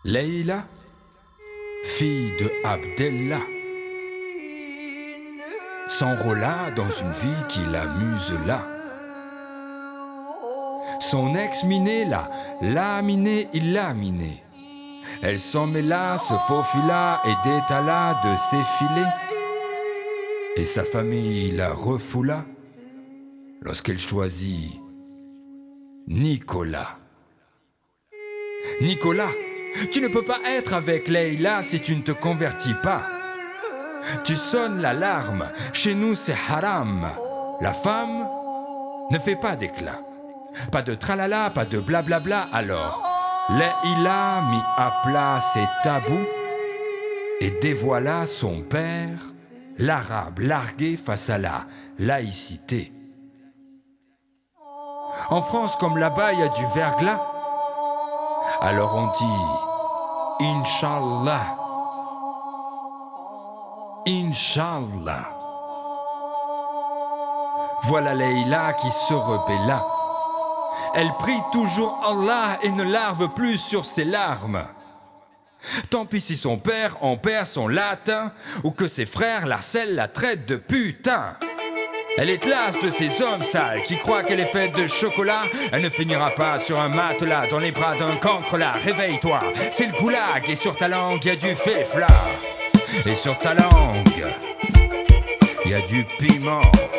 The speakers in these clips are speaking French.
Leïla, fille de Abdellah, s'enrôla dans une vie qui l'amuse là. Son ex miné l'a miné, il l'a miné. Elle s'en mêla, se faufila et détala de ses filets. Et sa famille la refoula lorsqu'elle choisit Nicolas. Nicolas, tu ne peux pas être avec Leïla si tu ne te convertis pas. Tu sonnes l'alarme, chez nous c'est haram. La femme ne fait pas d'éclat. Pas de tralala, pas de blablabla. Alors, Leïla mit à plat ses tabous et dévoila son père, l'arabe largué face à la laïcité. En France, comme là-bas, il y a du verglas. Alors on dit Inch'Allah. Inch'Allah. Voilà Leïla qui se rebella. Elle prie toujours Allah et ne larve plus sur ses larmes. Tant pis si son père en perd son latin ou que ses frères l'harcèlent, la traitent de putain. Elle est classe de ces hommes sales qui croient qu'elle est faite de chocolat. Elle ne finira pas sur un matelas dans les bras d'un cancrelat. Réveille-toi, c'est le goulag et sur ta langue y a du féfla. Et sur ta langue y a du piment.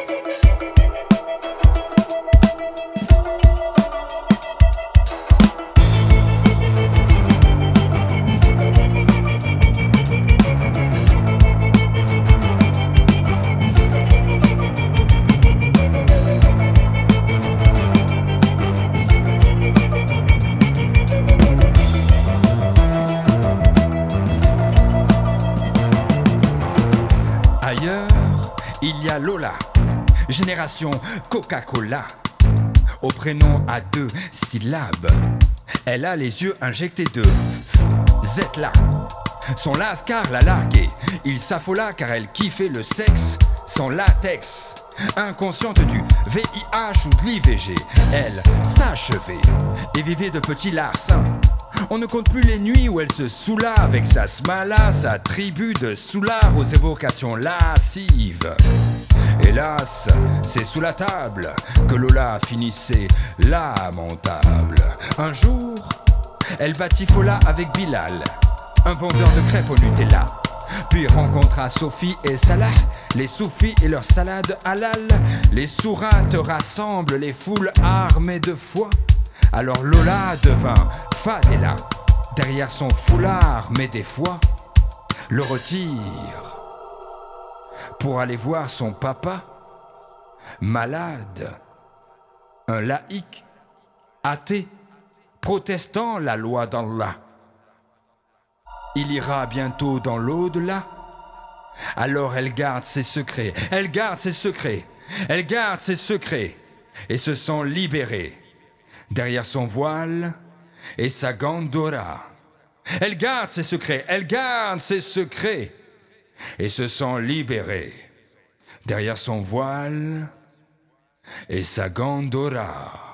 Ailleurs, il y a Lola, génération Coca-Cola. Au prénom à 2 syllabes, elle a les yeux injectés de Z-là. Son lascar l'a larguée, il s'affola car elle kiffait le sexe sans latex. Inconsciente du VIH ou de l'IVG, elle s'achevait et vivait de petits larcins. On ne compte plus les nuits où elle se saoula avec sa smala, sa tribu de soulards aux évocations lascives. Hélas, c'est sous la table que Lola finissait lamentable. Un jour, elle batifola avec Bilal, un vendeur de crêpes au Nutella. Puis rencontra Sophie et Salah, les soufis et leur salade halal. Les sourates rassemblent les foules armées de foi. Alors Lola devint Fadela, derrière son foulard, mais des fois le retire pour aller voir son papa, malade, un laïc, athée, protestant la loi d'Allah. Il ira bientôt dans l'au-delà. Alors elle garde ses secrets, elle garde ses secrets, elle garde ses secrets et se sent libérée. Derrière son voile et sa gandora. Elle garde ses secrets, elle garde ses secrets et se sent libérée. Derrière son voile et sa gandora.